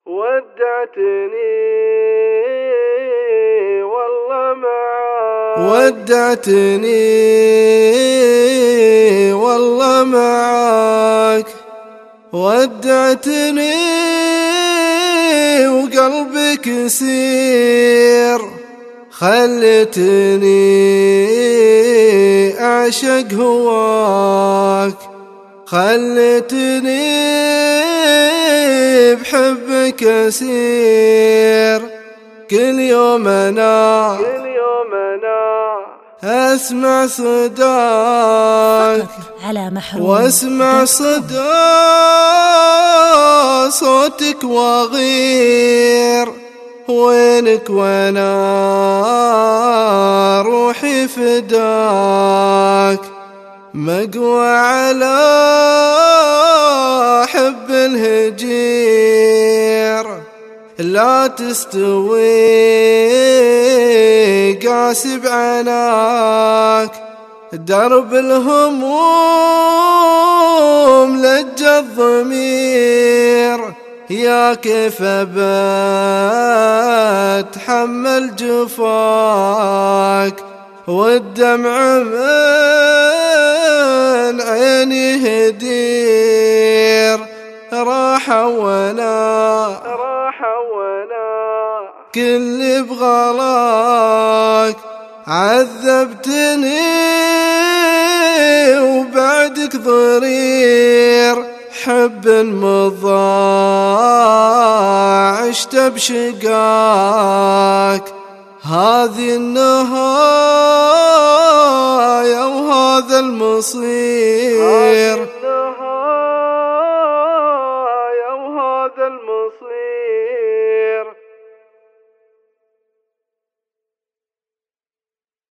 ودعتني والله معاك، ودعتني والله معاك، ودعتني وقلبي كسير، خلتني أعشق هواك، خلتني بحبك أسير. كل يوم أنا أسمع صداك على محروم واسمع صدى صوتك وغير، وينك وانا روحي فداك، مقوى على حب الهجير، لا تستوي قاسي بعناك، درب الهموم لج الضمير، يا كيف بتحمل جفاك، والدمع من عيني هدير، راح وانا كل بغلاك، عذبتني وبعدك ضرير، حب مضى عشت بشقاك، هذه النهاية وهذا المصير.